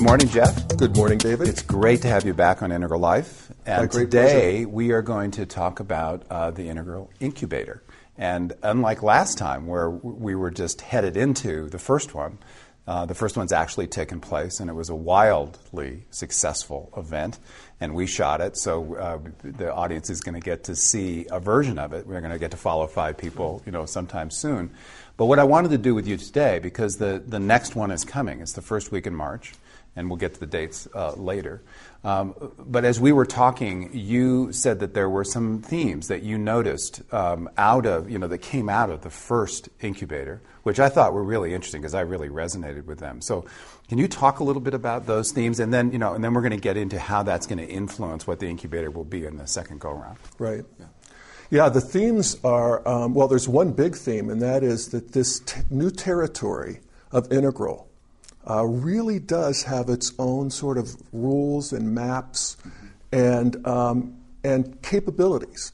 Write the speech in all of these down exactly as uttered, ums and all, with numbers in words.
morning, Jeff. Good morning, David. It's great to have you back on Integral Life. And today pleasure. we are going to talk about uh, the Integral Incubator. And unlike last time where we were just headed into the first one, uh, the first one's actually taken place, and it was a wildly successful event. And we shot it, so uh, the audience is going to get to see a version of it. We're going to get to follow five people, you know, sometime soon. But what I wanted to do with you today, because the, the next one is coming, it's the first week in March, and we'll get to the dates uh, later. Um, but as we were talking, you said that there were some themes that you noticed um, out of, you know, that came out of the first incubator, which I thought were really interesting because I really resonated with them. So can you talk a little bit about those themes, and then, you know, and then we're going to get into how that's going to influence what the incubator will be in the second go-round. Right. Yeah. Yeah, the themes are, um, well, there's one big theme, and that is that this t- new territory of Integral uh, really does have its own sort of rules and maps and, um, and capabilities.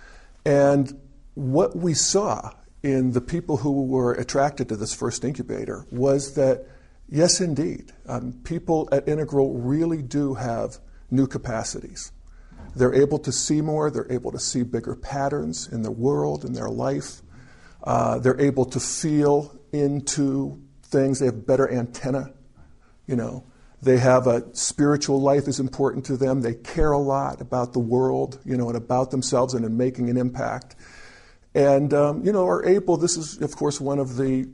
And what we saw in the people who were attracted to this first incubator was that, yes, indeed, um, people at Integral really do have new capacities. They're able to see more. They're able to see bigger patterns in the world, in their life. Uh, they're able to feel into things. They have better antenna, you know. They have a spiritual life is important to them. They care a lot about the world, you know, and about themselves and in making an impact. And, um, you know, are able, this is, of course, one of the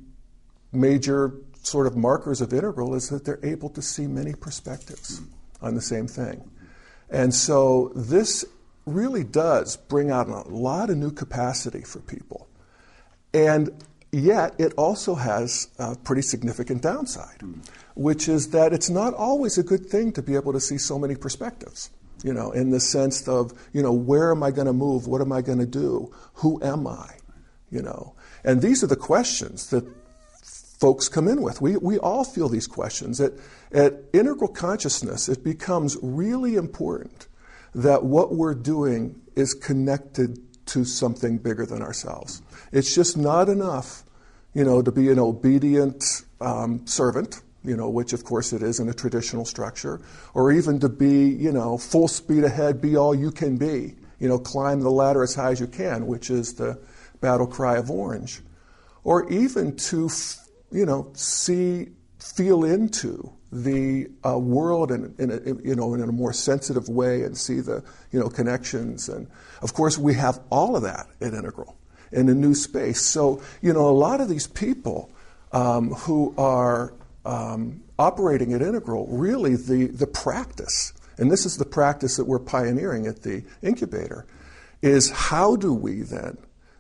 major sort of markers of Integral is that they're able to see many perspectives on the same thing. And so this really does bring out a lot of new capacity for people. And yet it also has a pretty significant downside, mm. which is that it's not always a good thing to be able to see so many perspectives, you know, in the sense of, you know, where am I going to move? What am I going to do? Who am I? You know, and these are the questions that folks come in with. We we all feel these questions. At, at Integral Consciousness, it becomes really important that what we're doing is connected to something bigger than ourselves. It's just not enough, you know, to be an obedient um, servant, you know, which of course it is in a traditional structure, or even to be, you know, full speed ahead, be all you can be, you know, climb the ladder as high as you can, which is the battle cry of Orange, or even to you know, see, feel into the uh, world in, in a, you know, in a more sensitive way and see the, you know, connections. And of course, we have all of that at Integral in a new space. So, you know, a lot of these people um, who are um, operating at Integral, really the, the practice, and this is the practice that we're pioneering at the incubator, is how do we then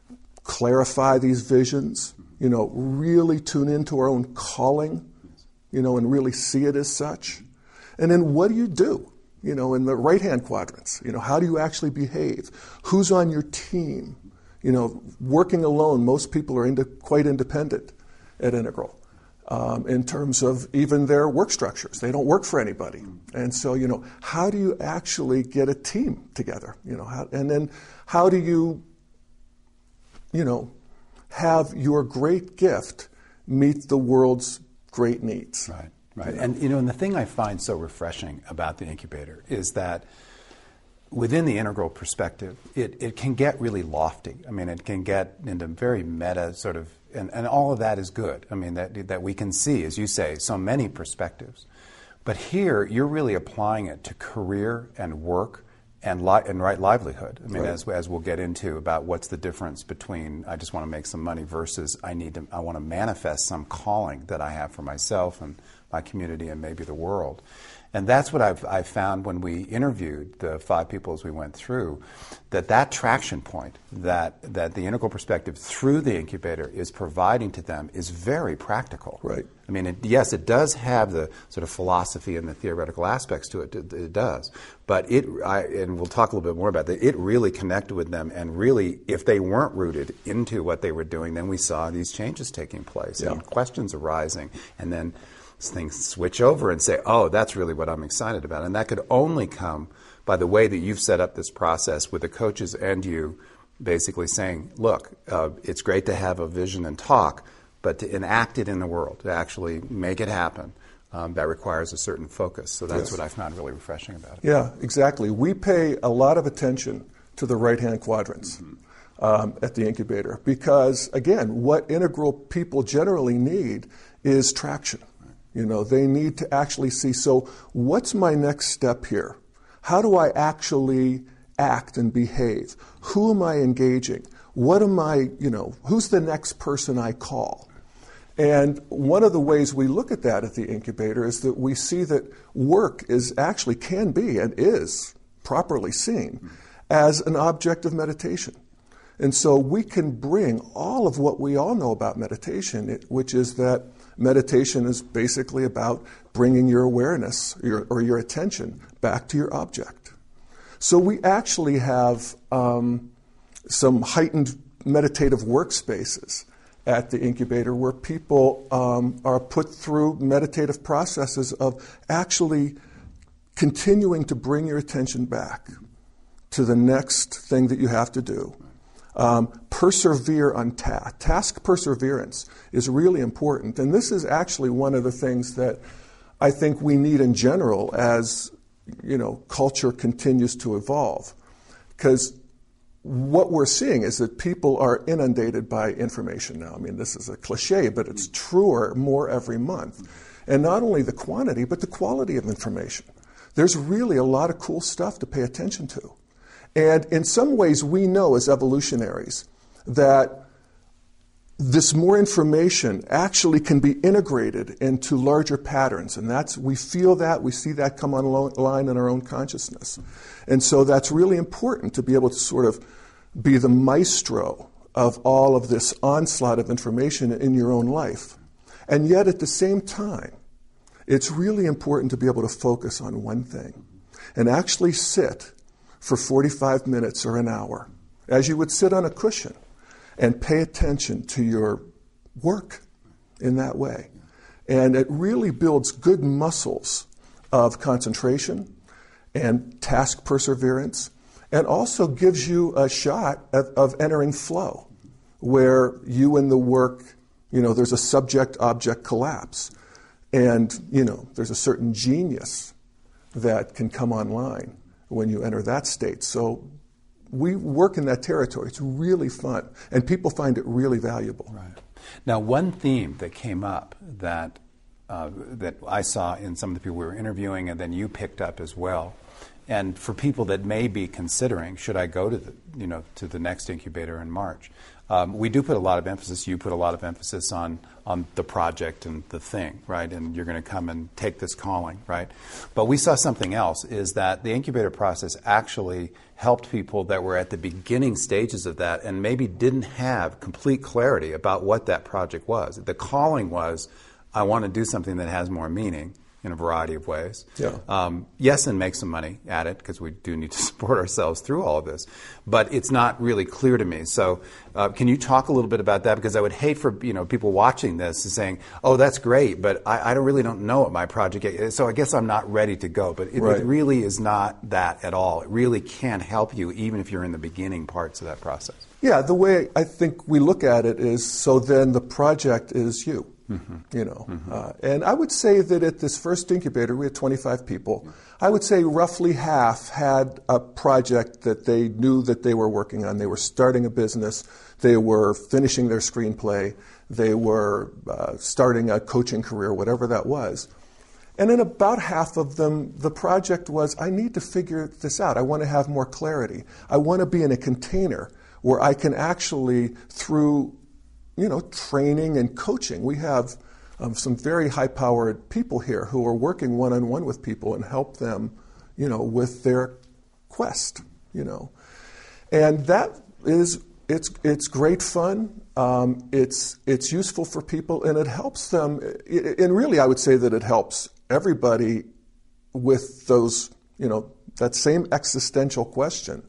clarify these visions, you know, really tune into our own calling, you know, and really see it as such. And then what do you do, you know, in the right-hand quadrants? You know, how do you actually behave? Who's on your team? You know, working alone, most people are into, quite independent at Integral um, in terms of even their work structures. They don't work for anybody. And so, you know, how do you actually get a team together? You know, how, and then how do you, you know, have your great gift meet the world's great needs. Right, right. And, you know, and the thing I find so refreshing about the incubator is that within the Integral perspective, it, it can get really lofty. I mean, it can get into very meta sort of, and, and all of that is good. I mean, that, that we can see, as you say, so many perspectives. But here, you're really applying it to career and work and li- and right livelihood. I mean, right. as as we'll get into about what's the difference between I just want to make some money versus I need to I want to manifest some calling that I have for myself and my community and maybe the world. And that's what I've, I've found when we interviewed the five people as we went through, that that traction point that, that the Integral perspective through the incubator is providing to them is very practical. Right. I mean, it, yes, it does have the sort of philosophy and the theoretical aspects to it. It, it does. But it, I, and we'll talk a little bit more about that, it really connected with them. And really, if they weren't rooted into what they were doing, then we saw these changes taking place yeah. and questions arising. And then things switch over and say, oh, that's really what I'm excited about. And that could only come by the way that you've set up this process with the coaches and you basically saying, look, uh, it's great to have a vision and talk, but to enact it in the world, to actually make it happen, um, that requires a certain focus. So that's Yes. what I found really refreshing about it. Yeah, exactly. We pay a lot of attention to the right-hand quadrants mm-hmm. um, at the incubator because, again, what integral people generally need is traction. Right. You know, they need to actually see, so what's my next step here? How do I actually act and behave? Who am I engaging? What am I, you know, who's the next person I call? And one of the ways we look at that at the incubator is that we see that work is actually can be and is properly seen as an object of meditation. And so we can bring all of what we all know about meditation, which is that meditation is basically about bringing your awareness your, or your attention back to your object. So we actually have um, some heightened meditative workspaces at the incubator where people um, are put through meditative processes of actually continuing to bring your attention back to the next thing that you have to do. Um, persevere on task. Task perseverance is really important. And this is actually one of the things that I think we need in general as, you know, culture continues to evolve. Because what we're seeing is that people are inundated by information now. I mean, this is a cliche, but it's truer more every month. And not only the quantity, but the quality of information. There's really a lot of cool stuff to pay attention to. And in some ways, we know as evolutionaries that this more information actually can be integrated into larger patterns. And that's, we feel that, we see that come online in our own consciousness. And so that's really important to be able to sort of be the maestro of all of this onslaught of information in your own life. And yet at the same time, it's really important to be able to focus on one thing and actually sit for forty-five minutes or an hour, as you would sit on a cushion, and pay attention to your work in that way. And it really builds good muscles of concentration and task perseverance, and also gives you a shot of, of entering flow, where you and the work, you know, there's a subject-object collapse. And, you know, there's a certain genius that can come online when you enter that state. So we work in that territory. It's really fun, and people find it really valuable. Right. Now, one theme that came up that uh, that I saw in some of the people we were interviewing, and then you picked up as well, and for people that may be considering, should I go to the you know to the next incubator in March? Um, we do put a lot of emphasis. You put a lot of emphasis on on the project and the thing, right? And you're going to come and take this calling, right? But we saw something else, is that the incubator process actually helped people that were at the beginning stages of that and maybe didn't have complete clarity about what that project was. The calling was, I want to do something that has more meaning in a variety of ways. Yeah. Um, yes, and make some money at it, because we do need to support ourselves through all of this. But it's not really clear to me. So uh, can you talk a little bit about that? Because I would hate for you know people watching this and saying, oh, that's great, but I, I don't really don't know what my project is, so I guess I'm not ready to go. But it, right. it really is not that at all. It really can help you, even if you're in the beginning parts of that process. Yeah, the way I think we look at it is, so then the project is you. Mm-hmm. You know, mm-hmm. uh, and I would say that at this first incubator, we had twenty-five people. I would say roughly half had a project that they knew that they were working on. They were starting a business. They were finishing their screenplay. They were uh, starting a coaching career, whatever that was. And in about half of them, the project was, I need to figure this out. I want to have more clarity. I want to be in a container where I can actually, through you know, training and coaching. We have um, some very high-powered people here who are working one-on-one with people and help them, you know, with their quest, you know. And that is, it's it's great fun. Um, it's it's useful for people, and it helps them. And really, I would say that it helps everybody with those, you know, that same existential question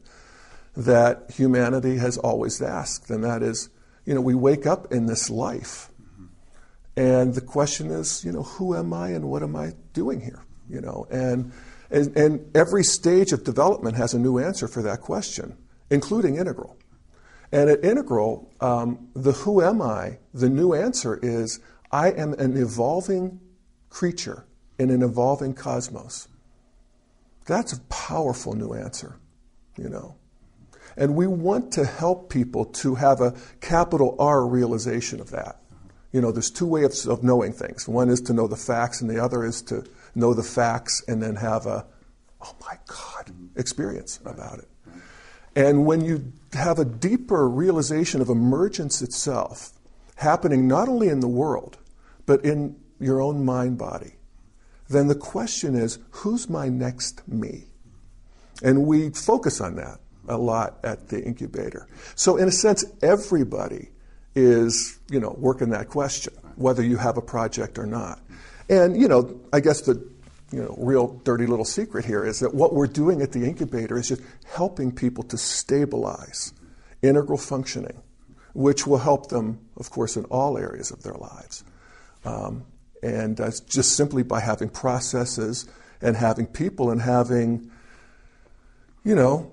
that humanity has always asked, and that is, you know, we wake up in this life, mm-hmm. and the question is, you know, who am I and what am I doing here? You know, and, and and every stage of development has a new answer for that question, including Integral. And at Integral, um, the who am I, the new answer is, I am an evolving creature in an evolving cosmos. That's a powerful new answer, you know. And we want to help people to have a capital R realization of that. You know, there's two ways of knowing things. One is to know the facts, and the other is to know the facts and then have a, oh my God, experience about it. And when you have a deeper realization of emergence itself, happening not only in the world, but in your own mind body, then the question is, who's my next me? And we focus on that a lot at the incubator. So in a sense, everybody is, you know, working that question, whether you have a project or not. And, you know, I guess the, you know, real dirty little secret here is that what we're doing at the incubator is just helping people to stabilize integral functioning, which will help them, of course, in all areas of their lives. Um, and uh, just simply by having processes and having people and having, you know,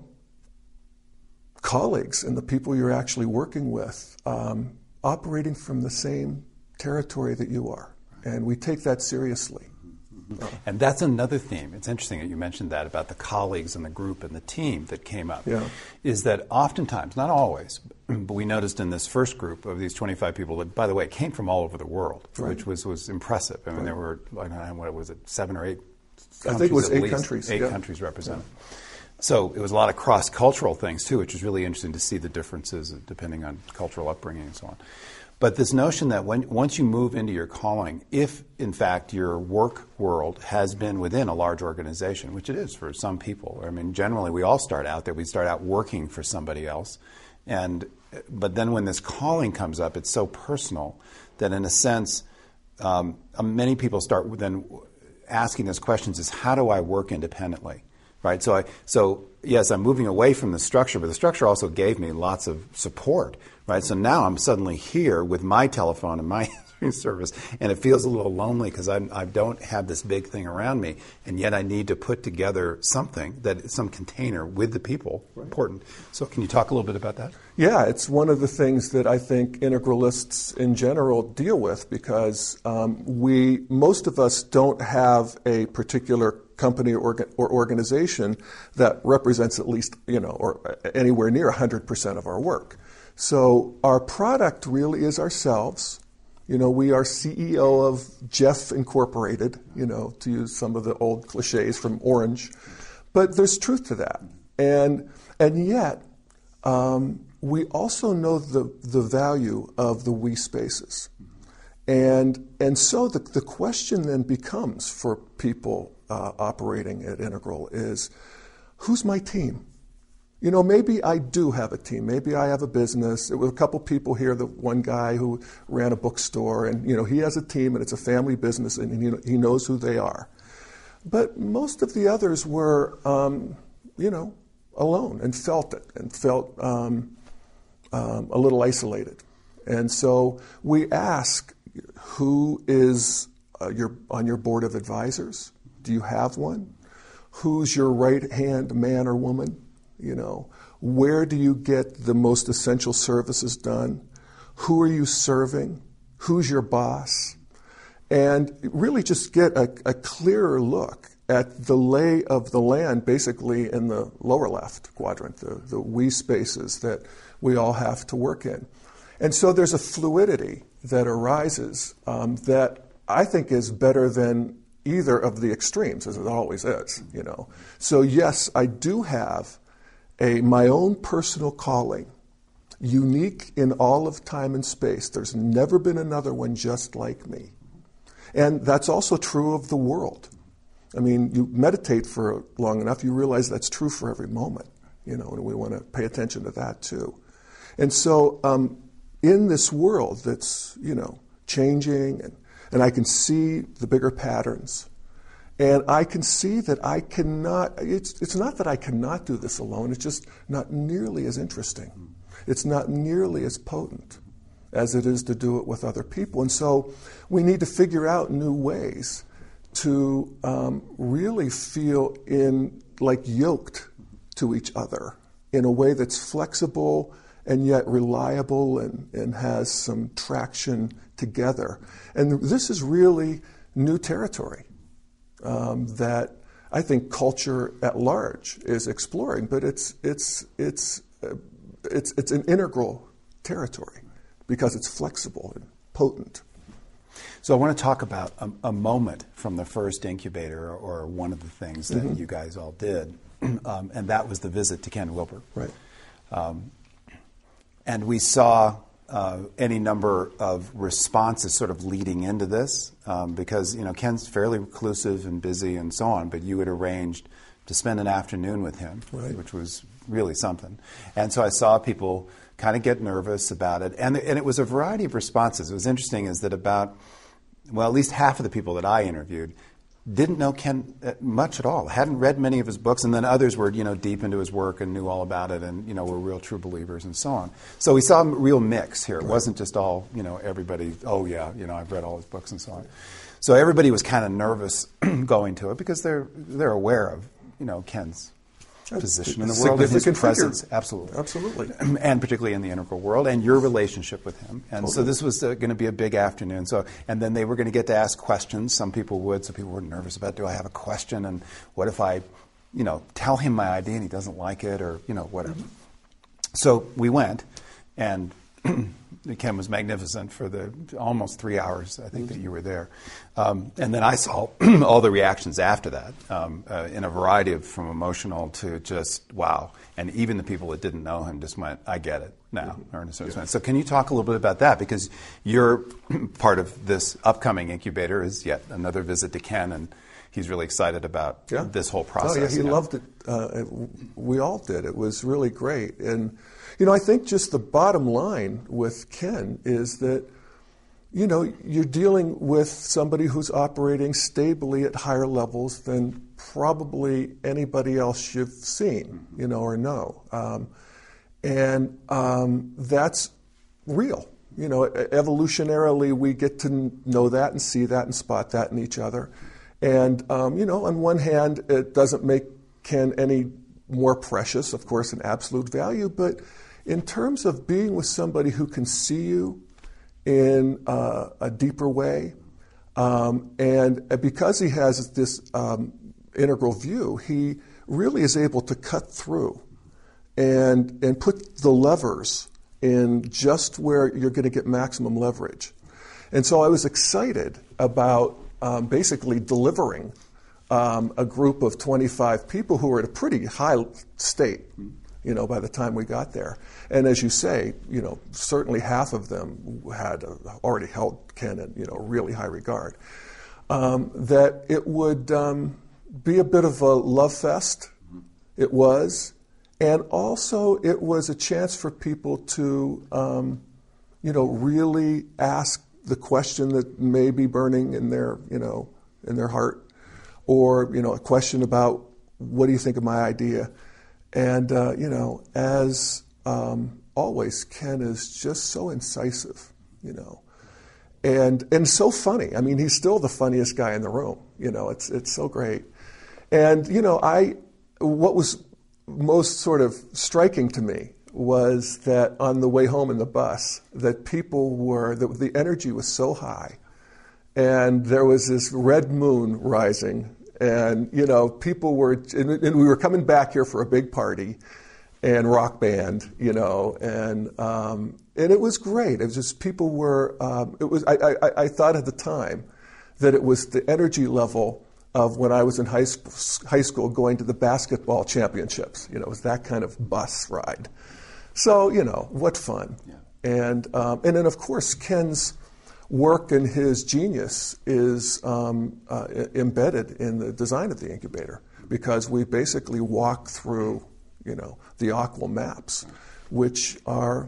colleagues and the people you're actually working with um, operating from the same territory that you are. And we take that seriously. Uh, and that's another theme. It's interesting that you mentioned that about the colleagues and the group and the team that came up. Yeah. Is that oftentimes, not always, but we noticed in this first group of these twenty-five people that, by the way, came from all over the world, right. which was, was impressive. I mean, right. there were, I don't know, what was it, seven or eight countries? I think it was eight least, countries. Eight yeah. countries represented. Yeah. So it was a lot of cross-cultural things, too, which was really interesting to see the differences depending on cultural upbringing and so on. But this notion that when, once you move into your calling, if, in fact, your work world has been within a large organization, which it is for some people. I mean, generally, we all start out there. We start out working for somebody else. and But then when this calling comes up, it's so personal that, in a sense, um, many people start then asking those questions is, how do I work independently? Right, so I, so yes, I'm moving away from the structure, but the structure also gave me lots of support. Right, so now I'm suddenly here with my telephone and my service, and it feels a little lonely because I I don't have this big thing around me, and yet I need to put together something that some container with the people. Right. Important. So can you talk a little bit about that? Yeah, it's one of the things that I think integralists in general deal with because um, we most of us don't have a particular company or, or organization that represents at least, you know, or anywhere near one hundred percent of our work. So our product really is ourselves. You know, we are C E O of Jeff Incorporated, you know, to use some of the old cliches from Orange. But there's truth to that. And and yet, um, we also know the, the value of the we spaces. And and so the, the question then becomes for people uh, operating at Integral is, who's my team? You know, maybe I do have a team. Maybe I have a business. There were a couple people here, the one guy who ran a bookstore, and, you know, he has a team, and it's a family business, and he, he knows who they are. But most of the others were, um, you know, alone and felt it and felt um, um, a little isolated. And so we ask, who is uh, your, on your board of advisors? Do you have one? Who's your right-hand man or woman? You know, where do you get the most essential services done? Who are you serving? Who's your boss? And really just get a, a clearer look at the lay of the land, basically in the lower left quadrant, the, the we spaces that we all have to work in. And so there's a fluidity that arises um, that I think is better than either of the extremes, as it always is, you know. So yes, I do have A, my own personal calling, unique in all of time and space. There's never been another one just like me. And that's also true of the world. I mean, you meditate for long enough, you realize that's true for every moment, you know, and we want to pay attention to that too. And so um, in this world that's, you know, changing, and, and I can see the bigger patterns, and I can see that I cannot, it's, it's not that I cannot do this alone, it's just not nearly as interesting. It's not nearly as potent as it is to do it with other people. And so we need to figure out new ways to um, really feel in like yoked to each other in a way that's flexible and yet reliable and, and has some traction together. And this is really new territory. um, that I think culture at large is exploring, but it's it's it's uh, it's it's an integral territory because it's flexible and potent. So I want to talk about a, a moment from the first incubator, or, or one of the things that Mm-hmm. you guys all did, um, and that was the visit to Ken Wilber. Right. Um, and we saw uh, any number of responses sort of leading into this, um, because you know Ken's fairly reclusive and busy and so on, but you had arranged to spend an afternoon with him, Right. which was really something. And so I saw people kind of get nervous about it, and and it was a variety of responses. It was interesting is that about, well, at least half of the people that I interviewed didn't know Ken much at all, hadn't read many of his books, and then others were, you know, deep into his work and knew all about it, and you know, were real true believers and so on. So we saw a real mix here. It wasn't just all, you know, everybody, oh yeah, you know, I've read all his books and so on. So everybody was kind of nervous going to it because they're they're aware of, you know, Ken's position in the world and his Significant presence, figure. absolutely, Absolutely. and particularly in the integral world, and your relationship with him. And so Totally. this was uh, going to be a big afternoon. So, and then they were going to get to ask questions. Some people would. So people were nervous about, do I have a question? And what if I, you know, tell him my idea and he doesn't like it, or you know, whatever. Mm-hmm. So we went, and Ken was magnificent for the almost three hours, I think, mm-hmm. that you were there. Um, and then I saw all the reactions after that, um, uh, in a variety of, from emotional to just, wow. And even the people that didn't know him just went, I get it now. Mm-hmm. Or in a certain sense. So can you talk a little bit about that? Because you're part of this upcoming incubator is yet another visit to Ken, and he's really excited about yeah. this whole process. Oh, yeah, he you know? loved it. Uh, it. We all did. It was really great. And, you know, I think just the bottom line with Ken is that, you know, you're dealing with somebody who's operating stably at higher levels than probably anybody else you've seen, you know, or know. Um, and um, that's real. You know, evolutionarily, we get to know that and see that and spot that in each other. And, um, you know, on one hand, it doesn't make Ken any more precious, of course, in absolute value, but in terms of being with somebody who can see you in uh, a deeper way, um, and because he has this um, integral view, he really is able to cut through and, and put the levers in just where you're going to get maximum leverage. And so I was excited about Um, basically delivering um, a group of twenty-five people who were at a pretty high state, you know, by the time we got there. And as you say, you know, certainly half of them had uh, already held Ken in, you know, really high regard. Um, that it would um, be a bit of a love fest. It was. And also it was a chance for people to, um, you know, really ask the question that may be burning in their, you know, in their heart, or you know, a question about what do you think of my idea, and uh, you know, as um, always, Ken is just so incisive, you know, and and so funny. I mean, he's still the funniest guy in the room. You know, it's it's so great, and you know, I what was most sort of striking to me was that on the way home in the bus, that people were, that the energy was so high, and there was this red moon rising, and you know, people were, and, and we were coming back here for a big party, and rock band, you know, and um, and it was great. It was just people were. Um, it was. I, I I thought at the time that it was the energy level of when I was in high school, high school going to the basketball championships. You know, it was that kind of bus ride. So, you know, what fun. Yeah. And um, and then, of course, Ken's work and his genius is um, uh, embedded in the design of the incubator, because we basically walk through, you know, the Aqua maps, which are,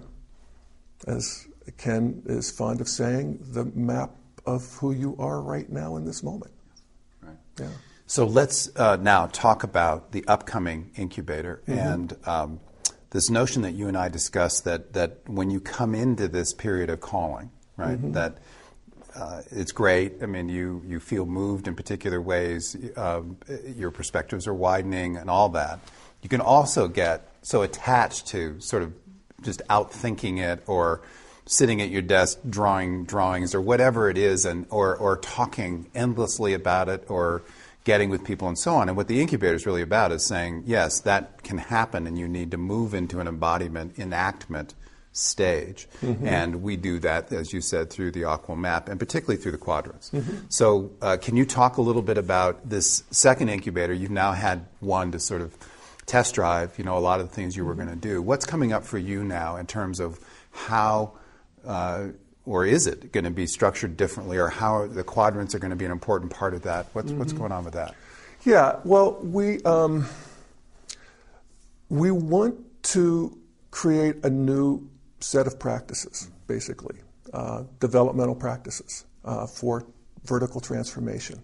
as Ken is fond of saying, the map of who you are right now in this moment. Right. Yeah. So let's uh, now talk about the upcoming incubator, Mm-hmm. and um, this notion that you and I discussed, that, that when you come into this period of calling, right, mm-hmm. that uh, it's great. I mean, you, you feel moved in particular ways. Um, your perspectives are widening and all that. You can also get so attached to sort of just outthinking it, or sitting at your desk drawing drawings or whatever it is, and or, or talking endlessly about it, or getting with people and so on. And what the incubator is really about is saying, yes, that can happen and you need to move into an embodiment, enactment stage. Mm-hmm. And we do that, as you said, through the Aqua Map and particularly through the quadrants. Mm-hmm. So uh, can you talk a little bit about this second incubator? You've now had one to sort of test drive, you know, a lot of the things you were going to do. What's coming up for you now in terms of how, uh, or is it going to be structured differently, or how the quadrants are going to be an important part of that? What's, mm-hmm. what's going on with that? Yeah, well, we um, we want to create a new set of practices, basically, uh, developmental practices uh, for vertical transformation.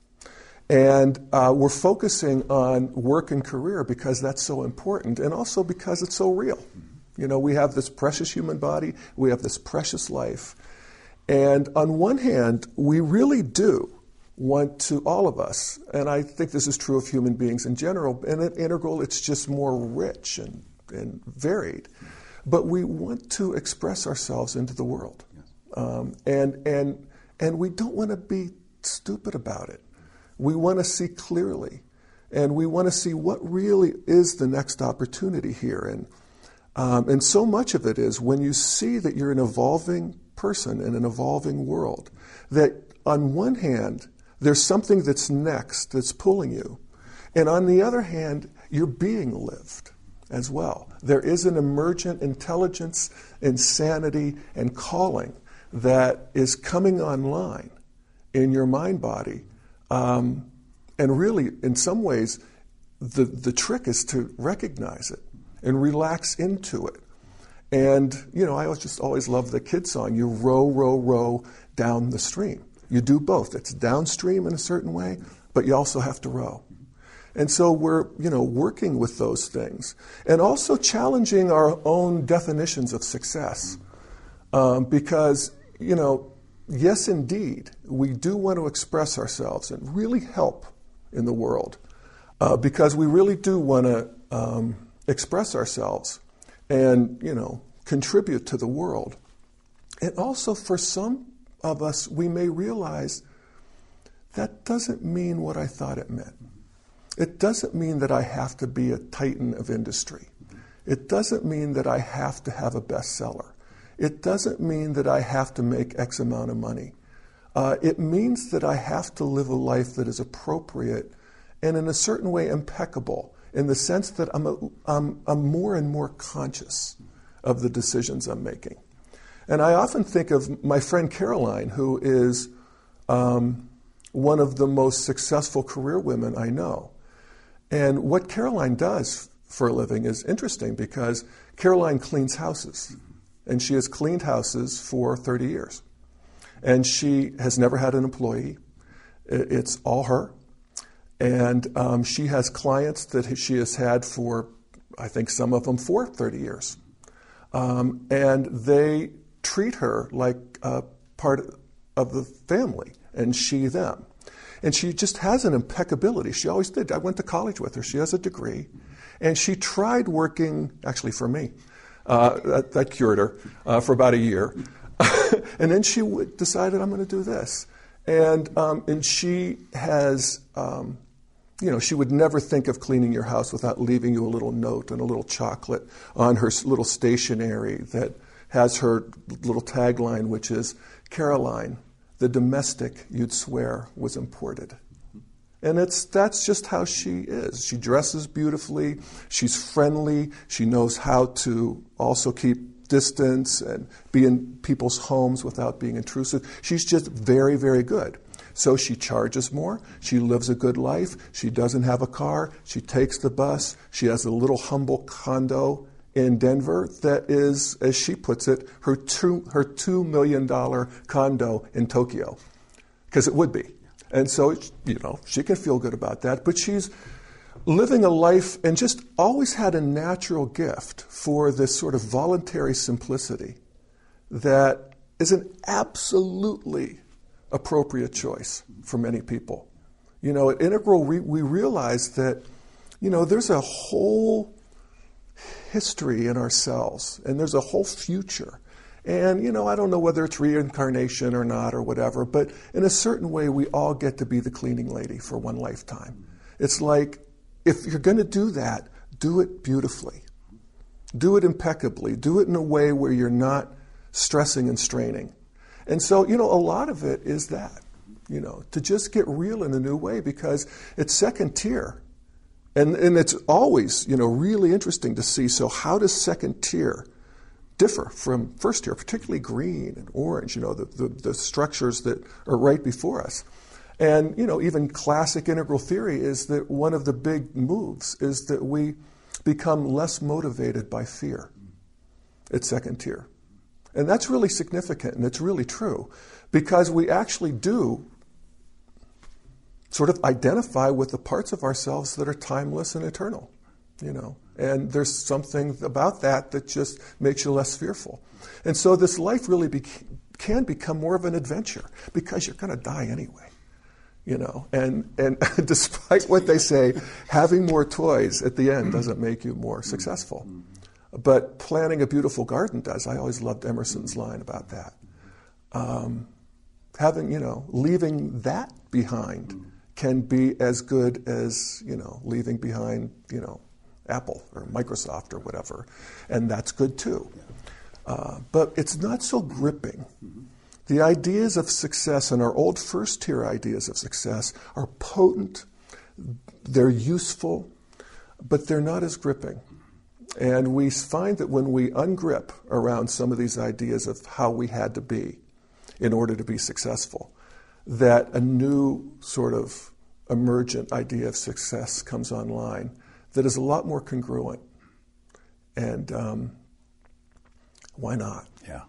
And uh, we're focusing on work and career because that's so important, and also because it's so real. You know, we have this precious human body, we have this precious life, and on one hand, we really do want to, all of us, and I think this is true of human beings in general, and at Integral it's just more rich and, and varied, but we want to express ourselves into the world. Um, and, and, and we don't want to be stupid about it. We want to see clearly, and we want to see what really is the next opportunity here. And, um, and so much of it is when you see that you're an evolving person in an evolving world, that on one hand, there's something that's next that's pulling you, and on the other hand, you're being lived as well. There is an emergent intelligence, insanity, and calling that is coming online in your mind body. Um, and really, in some ways, the, the trick is to recognize it and relax into it. And, you know, I always just always love the kid song, you row, row, row down the stream. You do both. It's downstream in a certain way, but you also have to row. And so we're, you know, working with those things. And also challenging our own definitions of success. Um, because, you know, yes, indeed, we do want to express ourselves and really help in the world uh, because we really do want to um, express ourselves and, you know, contribute to the world. And also for some of us, we may realize that doesn't mean what I thought it meant. It doesn't mean that I have to be a titan of industry. It doesn't mean that I have to have a bestseller. It doesn't mean that I have to make X amount of money. Uh, it means that I have to live a life that is appropriate and in a certain way impeccable, in the sense that I'm, a, I'm, I'm more and more conscious of the decisions I'm making. And I often think of my friend Caroline, who is um, one of the most successful career women I know. And what Caroline does for a living is interesting because Caroline cleans houses. And she has cleaned houses for thirty years. And she has never had an employee. It's all her. And um, she has clients that she has had for, I think some of them for thirty years. Um, and they treat her like a part of the family, and she them. And she just has an impeccability. She always did. I went to college with her. She has a degree. And she tried working, actually for me, Uh, that, that cured her uh, for about a year. And then she w- decided, I'm going to do this. And um, and she has, um, you know, she would never think of cleaning your house without leaving you a little note and a little chocolate on her little stationery that has her little tagline, which is, Caroline, the domestic you'd swear was imported. And it's that's just how she is. She dresses beautifully. She's friendly. She knows how to also keep distance and be in people's homes without being intrusive. She's just very, very good. So she charges more. She lives a good life. She doesn't have a car. She takes the bus. She has a little humble condo in Denver that is, as she puts it, her two, her two million dollars condo in Tokyo. Because it would be. And so, you know, she can feel good about that. But she's living a life and just always had a natural gift for this sort of voluntary simplicity that is an absolutely appropriate choice for many people. You know, at Integral, we, we realize that, you know, there's a whole history in ourselves, and there's a whole future. And, you know, I don't know whether it's reincarnation or not or whatever, but in a certain way, we all get to be the cleaning lady for one lifetime. It's like, if you're going to do that, do it beautifully. Do it impeccably. Do it in a way where you're not stressing and straining. And so, you know, a lot of it is that, you know, to just get real in a new way, because it's second tier. And, and it's always, you know, really interesting to see, so how does second tier differ from first tier, particularly green and orange, you know, the, the, the structures that are right before us. And, you know, even classic integral theory is that one of the big moves is that we become less motivated by fear at second tier. And that's really significant, and it's really true, because we actually do sort of identify with the parts of ourselves that are timeless and eternal, you know. And there's something about that that just makes you less fearful. And so this life really be- can become more of an adventure, because you're going to die anyway, you know. And, and despite what they say, having more toys at the end doesn't make you more successful. But planting a beautiful garden does. I always loved Emerson's line about that. Um, having, you know, leaving that behind can be as good as, you know, leaving behind, you know, Apple or Microsoft or whatever, and that's good too. Uh, but it's not so gripping. The ideas of success and our old first-tier ideas of success are potent, they're useful, but they're not as gripping. And we find that when we ungrip around some of these ideas of how we had to be in order to be successful, that a new sort of emergent idea of success comes online that is a lot more congruent. And um, why not? Yeah.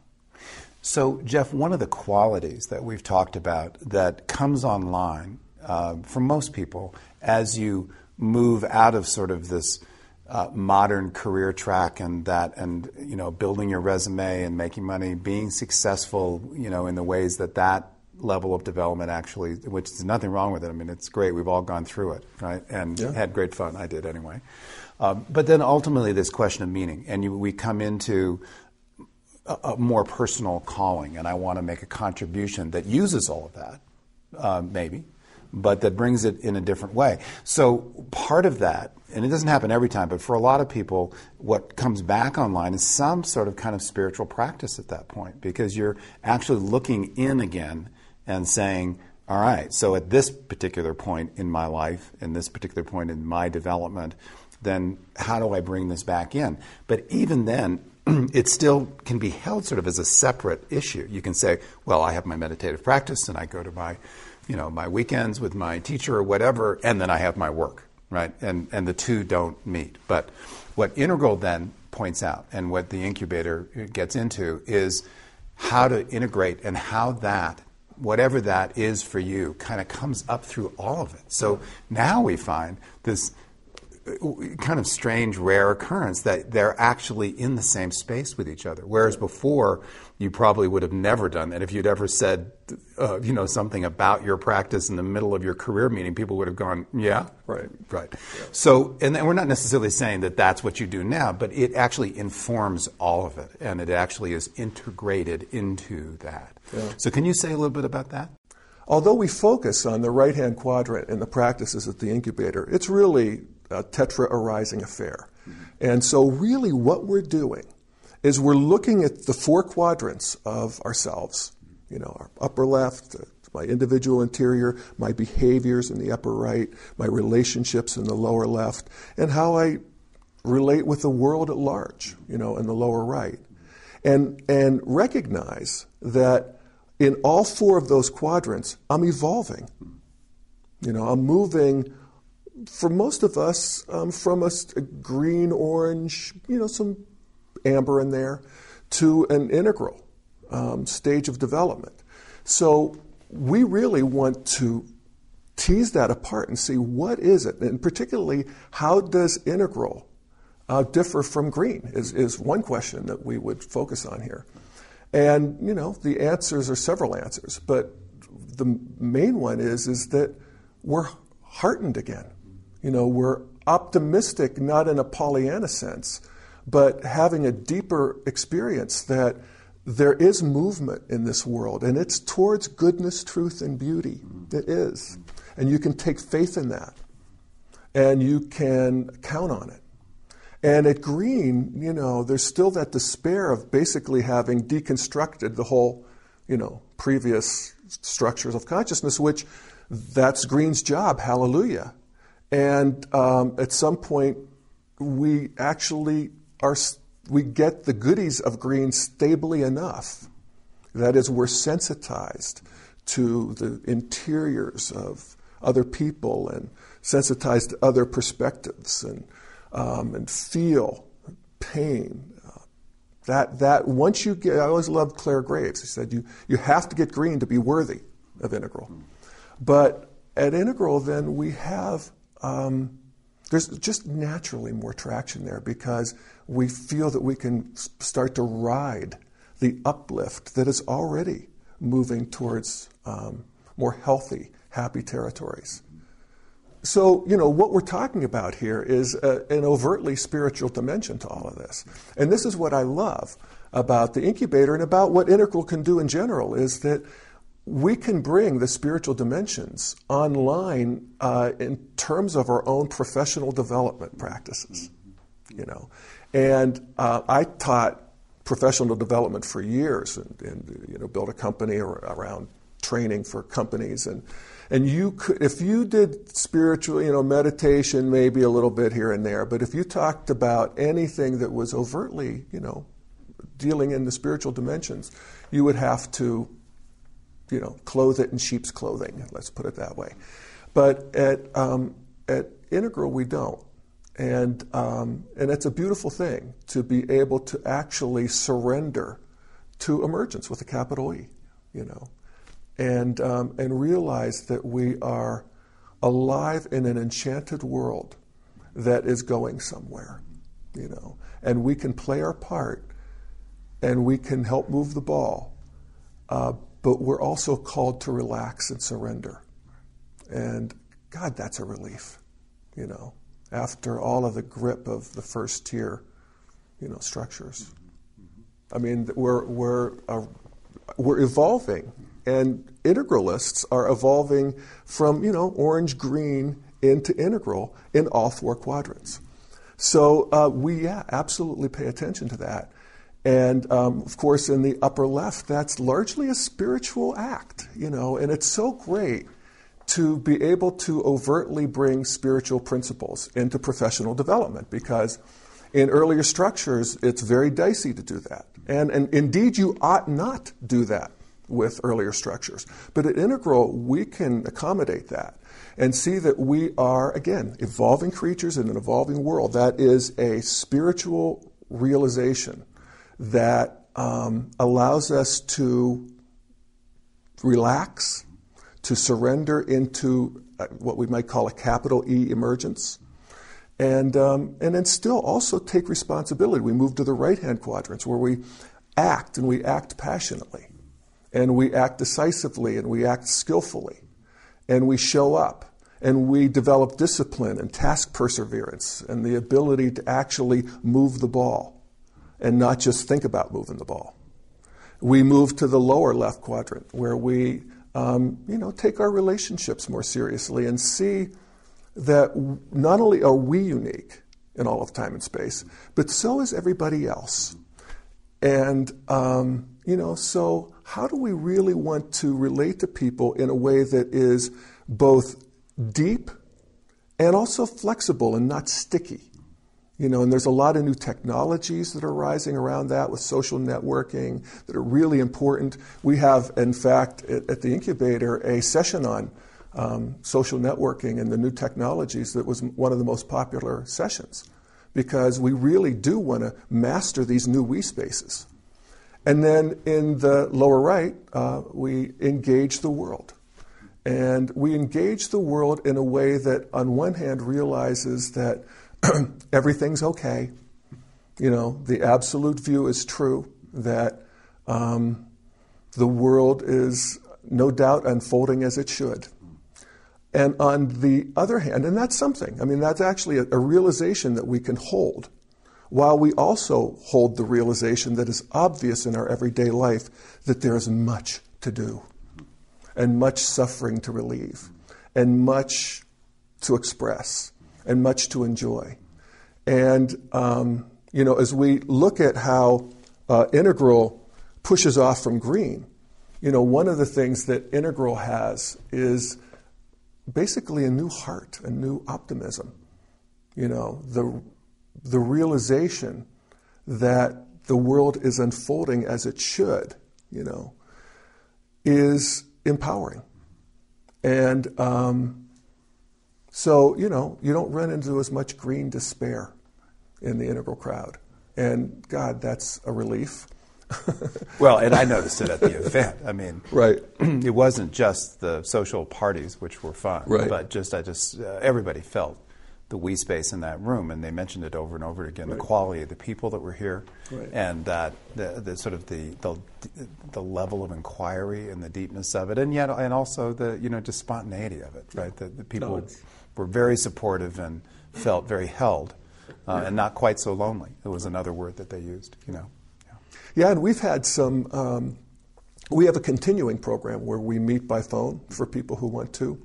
So, Jeff, one of the qualities that we've talked about that comes online uh, for most people as you move out of sort of this uh, modern career track and that, and you know, building your resume and making money, being successful, you know, in the ways that that level of development actually, which is nothing wrong with it. I mean, it's great. We've all gone through it, right? And yeah. had great fun. I did anyway. Um, but then ultimately this question of meaning, and you, we come into a, a more personal calling, and I want to make a contribution that uses all of that, uh, maybe, but that brings it in a different way. So part of that, and it doesn't happen every time, but for a lot of people, what comes back online is some sort of kind of spiritual practice at that point, because you're actually looking in again and saying, all right, so at this particular point in my life, in this particular point in my development, then how do I bring this back in? But even then, it still can be held sort of as a separate issue. You can say, well, I have my meditative practice and I go to my, you know, my weekends with my teacher or whatever, and then I have my work, right? And and the two don't meet. But what Integral then points out, and what the incubator gets into, is how to integrate and how that, whatever that is for you, kind of comes up through all of it. So now we find this kind of strange, rare occurrence that they're actually in the same space with each other. Whereas before, you probably would have never done that. If you'd ever said, uh, you know, something about your practice in the middle of your career meeting, people would have gone, yeah, right, right. Yeah. So, and we're not necessarily saying that that's what you do now, but it actually informs all of it, and it actually is integrated into that. Yeah. So can you say a little bit about that? Although we focus on the right-hand quadrant in the practices at the incubator, it's really a tetra-arising affair. Mm-hmm. And so really what we're doing is we're looking at the four quadrants of ourselves, you know, our upper left, uh, my individual interior, my behaviors in the upper right, my relationships in the lower left, and how I relate with the world at large, you know, in the lower right. And, and recognize that in all four of those quadrants, I'm evolving. You know, I'm moving, for most of us, um, from a, a green, orange, you know, some amber in there, to an integral um, stage of development. So we really want to tease that apart and see what is it, and particularly how does integral uh, differ from green is, is one question that we would focus on here. And, you know, the answers are several answers, but the main one is, is that we're heartened again. You know, we're optimistic, not in a Pollyanna sense, but having a deeper experience that there is movement in this world, and it's towards goodness, truth, and beauty. It is. And you can take faith in that, and you can count on it. And at Green, you know, there's still that despair of basically having deconstructed the whole, you know, previous structures of consciousness, which that's Green's job, hallelujah. And um, at some point, we actually are, we get the goodies of Green stably enough. That is, we're sensitized to the interiors of other people and sensitized to other perspectives and um, and feel pain. Uh, that that once you get, I always loved Claire Graves. She said you you have to get Green to be worthy of Integral. But at Integral, then we have um, there's just naturally more traction there because we feel that we can start to ride the uplift that is already moving towards um, more healthy, happy territories. So, you know, what we're talking about here is a, an overtly spiritual dimension to all of this. And this is what I love about the incubator and about what Integral can do in general, is that we can bring the spiritual dimensions online uh, in terms of our own professional development practices, you know. And uh, I taught professional development for years and, and you know, built a company around training for companies. And And you could, if you did spiritual, you know, meditation, maybe a little bit here and there, but if you talked about anything that was overtly, you know, dealing in the spiritual dimensions, you would have to, you know, clothe it in sheep's clothing. Let's put it that way. But at um, at Integral, we don't, and um, and it's a beautiful thing to be able to actually surrender to emergence with a capital E, you know. And um, and realize that we are alive in an enchanted world that is going somewhere, you know. And we can play our part, and we can help move the ball, uh, but we're also called to relax and surrender. And God, that's a relief, you know, after all of the grip of the first tier, you know, structures. I mean, we're we're uh, we're evolving. And integralists are evolving from, you know, orange, green into integral in all four quadrants. So uh, we, yeah, absolutely pay attention to that. And, um, of course, in the upper left, that's largely a spiritual act, you know, and it's so great to be able to overtly bring spiritual principles into professional development, because in earlier structures, it's very dicey to do that. And, and indeed, you ought not do that with earlier structures. But at Integral, we can accommodate that and see that we are, again, evolving creatures in an evolving world. That is a spiritual realization that um, allows us to relax, to surrender into what we might call a capital E emergence, and, um, and then still also take responsibility. We move to the right-hand quadrants where we act, and we act passionately. And we act decisively, and we act skillfully, and we show up, and we develop discipline and task perseverance and the ability to actually move the ball and not just think about moving the ball. We move to the lower left quadrant where we, um, you know, take our relationships more seriously and see that not only are we unique in all of time and space, but so is everybody else. And, um, you know, so how do we really want to relate to people in a way that is both deep and also flexible and not sticky? You know, and there's a lot of new technologies that are rising around that with social networking that are really important. We have, in fact, at, at the incubator, a session on um, social networking and the new technologies that was one of the most popular sessions, because we really do want to master these new we spaces. And then in the lower right, uh, we engage the world. And we engage the world in a way that, on one hand, realizes that everything's okay. You know, the absolute view is true, that um, the world is no doubt unfolding as it should. And on the other hand, and that's something, I mean, that's actually a, a realization that we can hold while we also hold the realization that is obvious in our everyday life that there is much to do and much suffering to relieve and much to express and much to enjoy. And, um, you know, as we look at how uh, Integral pushes off from green, you know, one of the things that Integral has is basically a new heart, a new optimism. You know, the the realization that the world is unfolding as it should, you know, is empowering. And um, so, you know, you don't run into as much green despair in the Integral crowd. And, God, that's a relief. Well, and I noticed it at the event. I mean, right. It wasn't just the social parties, which were fun, right. but just I just uh, everybody felt the we space in that room, and they mentioned it over and over again. Right. The quality of the people that were here, right. and that the, the sort of the, the the level of inquiry and the deepness of it, and yet and also the you know just spontaneity of it. Right, the, the people no, were very supportive and felt very held, uh, yeah. and not quite so lonely. It was another word that they used. You know. Yeah, and we've had some, um, we have a continuing program where we meet by phone for people who want to.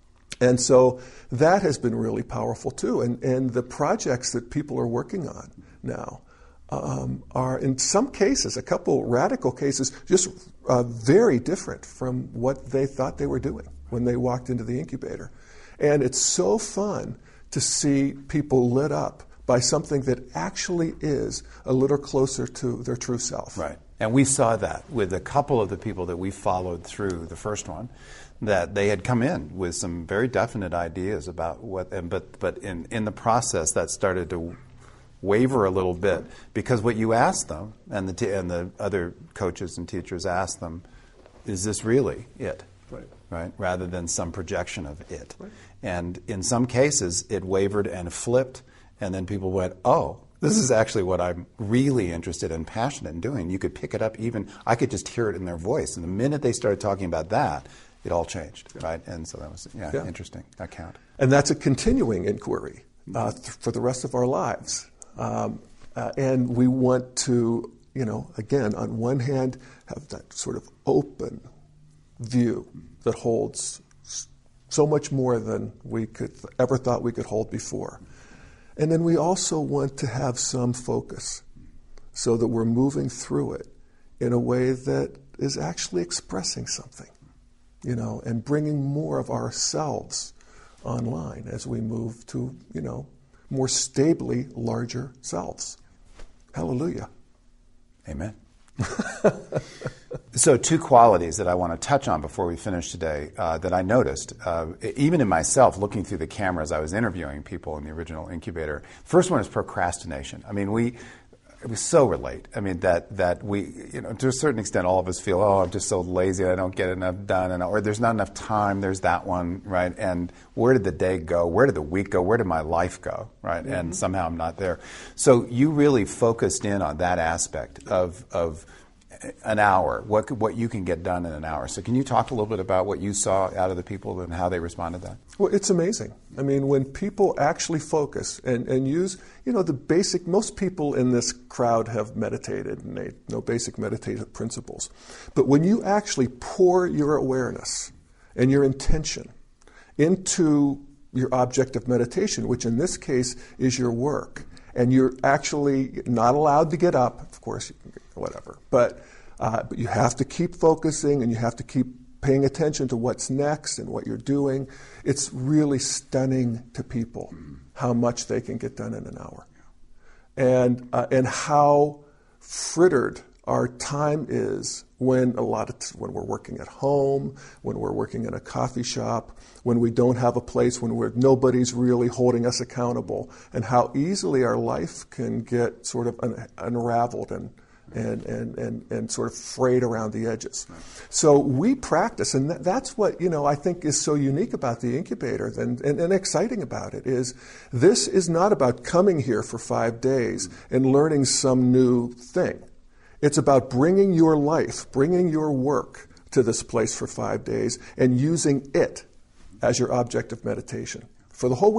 And so that has been really powerful too. And, and the projects that people are working on now um, are in some cases, a couple radical cases, just uh, very different from what they thought they were doing when they walked into the incubator. And it's so fun to see people lit up by something that actually is a little closer to their true self. Right. And we saw that with a couple of the people that we followed through the first one, that they had come in with some very definite ideas about what, and but but in, in the process that started to waver a little bit, because what you asked them, and the t- and the other coaches and teachers asked them, is this really it? Right. Right? Rather than some projection of it. Right. And in some cases it wavered and flipped. And then people went, oh, this is actually what I'm really interested and passionate in doing. You could pick it up even, I could just hear it in their voice. And the minute they started talking about that, it all changed, yeah. right? And so that was yeah, yeah. interesting account. And that's a continuing inquiry uh, th- for the rest of our lives. Um, uh, and we want to, you know, again, on one hand, have that sort of open view that holds so much more than we could ever thought we could hold before. And then we also want to have some focus so that we're moving through it in a way that is actually expressing something, you know, and bringing more of ourselves online as we move to, you know, more stably larger selves. Hallelujah. Amen. So two qualities that I want to touch on before we finish today uh, that I noticed, uh, even in myself, looking through the camera as I was interviewing people in the original incubator. First one is procrastination. I mean, we we so relate. I mean, that that we, you know, to a certain extent, all of us feel, oh, I'm just so lazy, I don't get enough done, and or there's not enough time. There's that one, right? And where did the day go? Where did the week go? Where did my life go? Right? Mm-hmm. And somehow I'm not there. So you really focused in on that aspect of of. An hour, what what you can get done in an hour. So can you talk a little bit about what you saw out of the people and how they responded to that? Well, it's amazing. I mean, when people actually focus and, and use, you know, the basic, most people in this crowd have meditated and they know basic meditative principles. But when you actually pour your awareness and your intention into your object of meditation, which in this case is your work, and you're actually not allowed to get up, of course, whatever, but uh, but you have to keep focusing and you have to keep paying attention to what's next and what you're doing. It's really stunning to people how much they can get done in an hour, and uh, and how frittered our time is when a lot of t- when we're working at home, when we're working in a coffee shop, when we don't have a place, when we're nobody's really holding us accountable, and how easily our life can get sort of un- unraveled and. And, and, and, and sort of frayed around the edges. So we practice, and th- that's what, you know, I think is so unique about the incubator and, and, and exciting about it is this is not about coming here for five days and learning some new thing. It's about bringing your life, bringing your work to this place for five days and using it as your object of meditation for the whole week.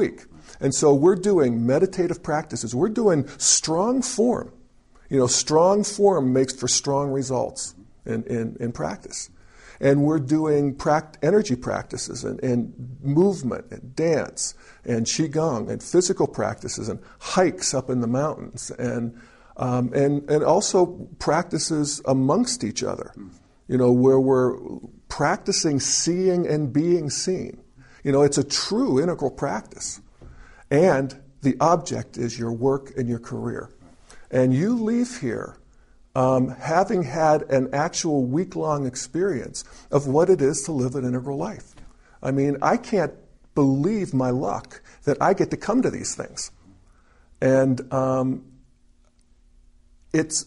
And so we're doing meditative practices. We're doing strong form. You know, strong form makes for strong results in, in, in practice. And we're doing pract- energy practices and, and movement and dance and qigong and physical practices and hikes up in the mountains and um, and and also practices amongst each other. You know, where we're practicing seeing and being seen. You know, it's a true integral practice. And the object is your work and your career. And you leave here um, having had an actual week-long experience of what it is to live an integral life. I mean, I can't believe my luck that I get to come to these things. And um, it's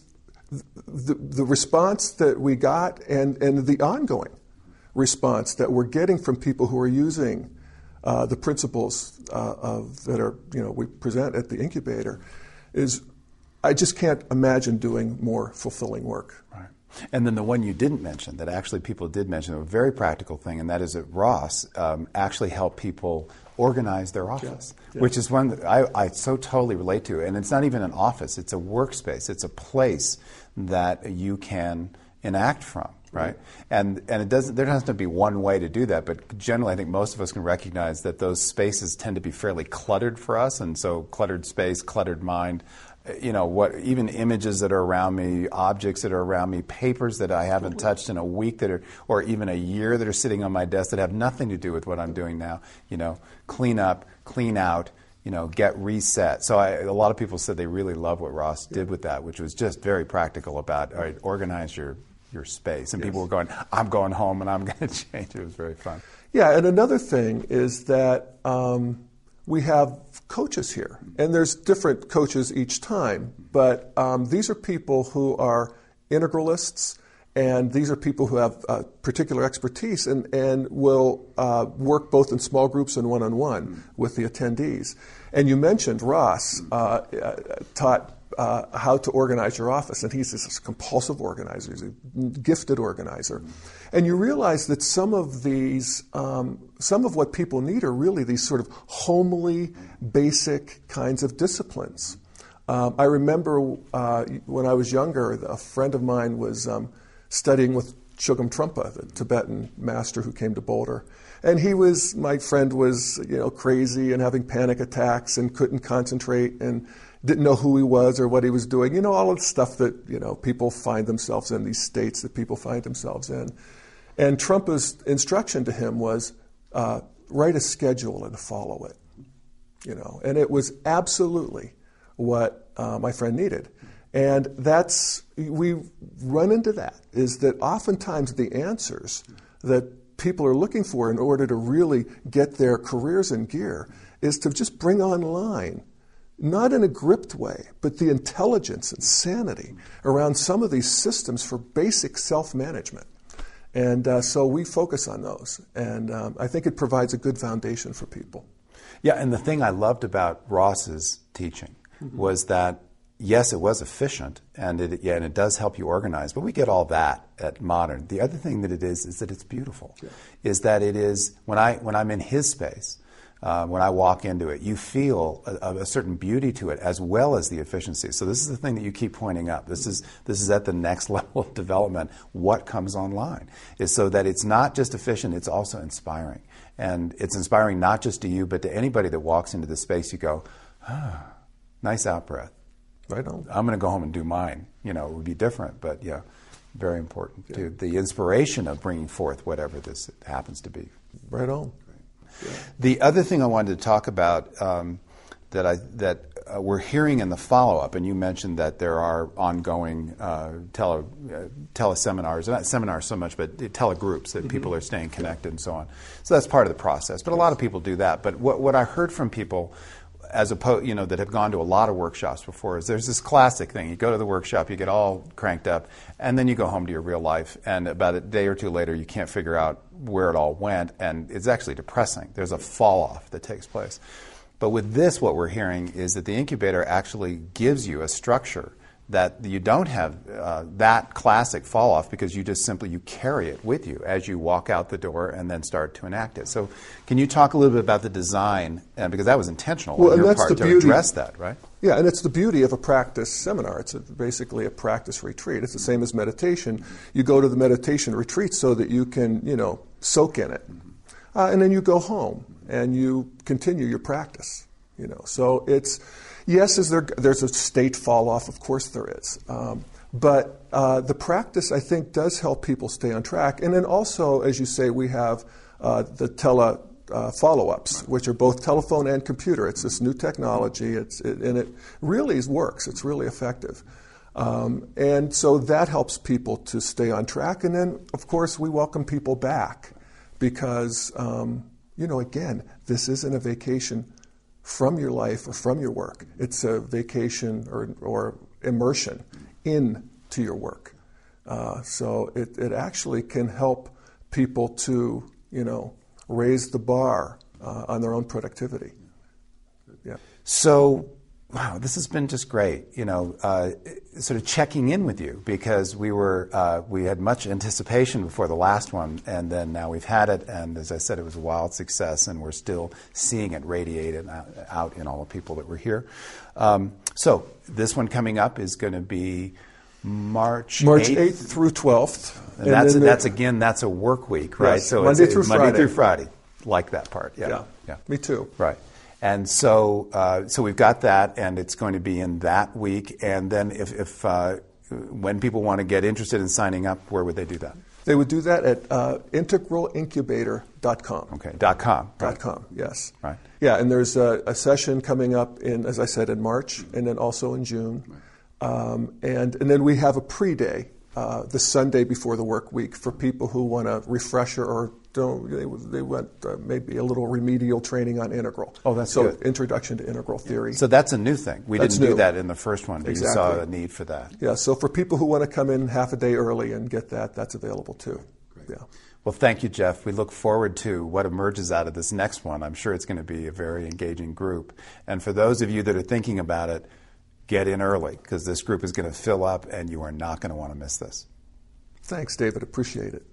the, the response that we got and, and the ongoing response that we're getting from people who are using uh, the principles uh, of, that are, you know, we present at the incubator is, I just can't imagine doing more fulfilling work. Right. And then the one you didn't mention, that actually people did mention, a very practical thing, and that is that Ross um, actually helped people organize their office, yeah. Yeah. which is one that I, I so totally relate to. And it's not even an office, it's a workspace. It's a place that you can enact from, right? right. And and it doesn't. There doesn't have to be one way to do that, but generally I think most of us can recognize that those spaces tend to be fairly cluttered for us, and so cluttered space, cluttered mind, you know, what even images that are around me, objects that are around me, papers that I haven't touched in a week that are, or even a year that are sitting on my desk that have nothing to do with what I'm doing now. You know, clean up, clean out, you know, get reset. So I, a lot of people said they really love what Ross yeah. did with that, which was just very practical about, all right, organize your, your space. And yes. people were going, I'm going home and I'm going to change it. It was very fun. Yeah, and another thing is that um, we have coaches here, and there's different coaches each time, but um, these are people who are integralists, and these are people who have uh, particular expertise and, and will uh, work both in small groups and one-on-one mm-hmm. with the attendees. And you mentioned Ross uh, uh, taught uh, how to organize your office, and he's this compulsive organizer. He's a gifted organizer. Mm-hmm. And you realize that some of these, um, some of what people need are really these sort of homely, basic kinds of disciplines. Um, I remember uh, when I was younger, a friend of mine was um, studying with Chogyam Trungpa, the Tibetan master who came to Boulder. And he was, my friend was, you know, crazy and having panic attacks and couldn't concentrate and didn't know who he was or what he was doing. You know, all of the stuff that, you know, people find themselves in, these states that people find themselves in. And Trungpa's instruction to him was, uh, write a schedule and follow it. You know, and it was absolutely what uh, my friend needed. And that's, we run into that, is that oftentimes the answers that people are looking for in order to really get their careers in gear is to just bring online, not in a gripped way, but the intelligence and sanity around some of these systems for basic self-management. And uh, so we focus on those. And um, I think it provides a good foundation for people. Yeah, and the thing I loved about Ross's teaching mm-hmm. was that yes, it was efficient, and it, yeah, and it does help you organize, but we get all that at modern. The other thing that it is is that it's beautiful, yeah. is that it is, when, I, when I'm in his space, uh, when I walk into it, you feel a, a certain beauty to it as well as the efficiency. So this is the thing that you keep pointing up. This is, this is at the next level of development. What comes online is so that it's not just efficient, it's also inspiring. And it's inspiring not just to you, but to anybody that walks into the space. You go, ah, nice out-breath. Right on. I'm going to go home and do mine. You know, it would be different, but yeah, very important yeah. to the inspiration of bringing forth whatever this happens to be. Right on. Yeah. The other thing I wanted to talk about um, that I that uh, we're hearing in the follow-up, and you mentioned that there are ongoing uh, tele uh, teleseminars, not seminars so much, but telegroups that mm-hmm. people are staying connected yeah. and so on. So that's part of the process. But a lot of people do that. But what what I heard from people, as opposed, you know, that have gone to a lot of workshops before, is there's this classic thing. You go to the workshop, you get all cranked up, and then you go home to your real life, and about a day or two later, you can't figure out where it all went, and it's actually depressing. There's a fall-off that takes place. But with this, what we're hearing is that the incubator actually gives you a structure that you don't have uh, that classic fall off because you just simply you carry it with you as you walk out the door and then start to enact it. So can you talk a little bit about the design, uh, because that was intentional well, on your that's part the to beauty. address that, right? Yeah, and it's the beauty of a practice seminar. It's a, basically a practice retreat. It's the same as meditation. You go to the meditation retreat so that you can, you know, soak in it. Uh, and then you go home and you continue your practice, you know. So it's, yes, is there, there's a state fall off? Of course there is. Um, but uh, the practice, I think, does help people stay on track. And then also, as you say, we have uh, the tele uh, follow-ups, which are both telephone and computer. It's this new technology, it's, it, and it really works. It's really effective. Um, and so that helps people to stay on track. And then, of course, we welcome people back because, um, you know, again, this isn't a vacation from your life or from your work. It's a vacation or, or immersion into your work. Uh, so it, it actually can help people to, you know, raise the bar uh, on their own productivity. Yeah. So, wow, this has been just great. You know, uh, sort of checking in with you because we were uh, we had much anticipation before the last one, and then now we've had it. And as I said, it was a wild success, and we're still seeing it radiated out in all the people that were here. Um, so this one coming up is going to be March March eighth through twelfth. And, and that's, that's again, that's a work week, right? Yes, so Monday it's, through it's Friday. Monday through Friday. Like that part, yeah. Yeah, yeah. Me too. Right. And so uh, so we've got that, and it's going to be in that week. And then if, if uh, when people want to get interested in signing up, where would they do that? They would do that at uh, integral incubator dot com. Okay, dot .com. Right. Dot .com, yes. Right. Yeah, and there's a, a session coming up in, as I said, in March, and then also in June. Um, and, and then we have a pre-day, uh, the Sunday before the work week, for people who want a refresher or don't they, they want uh, maybe a little remedial training on Integral. Oh, that's so good. Introduction to Integral Theory. So that's a new thing. We That's didn't new. do that in the first one, but Exactly. you saw a need for that. Yeah, so for people who want to come in half a day early and get that, that's available too. Great. Yeah. Well, thank you, Jeff. We look forward to what emerges out of this next one. I'm sure it's going to be a very engaging group. And for those of you that are thinking about it, get in early because this group is going to fill up and you are not going to want to miss this. Thanks, David. Appreciate it.